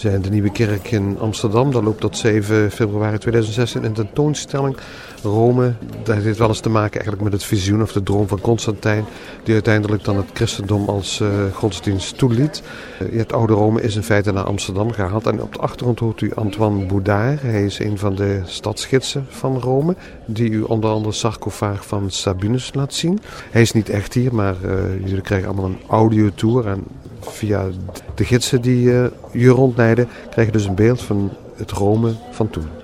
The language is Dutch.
zijn de Nieuwe Kerk in Amsterdam. Dat loopt tot 7 februari 2016 een tentoonstelling. Rome, dat heeft wel eens te maken eigenlijk met het visioen of de droom van Constantijn, die uiteindelijk dan het christendom als godsdienst toeliet. Het oude Rome is in feite naar Amsterdam gehaald. En op de achtergrond hoort u Antoine Boudard. Hij is een van de stadsgidsen van Rome, die u onder andere sarcofaag van Sabinus laat zien. Hij is niet echt hier, maar jullie krijgen allemaal een audiotour. En via de gidsen die je rondleiden, krijg je dus een beeld van het Rome van toen.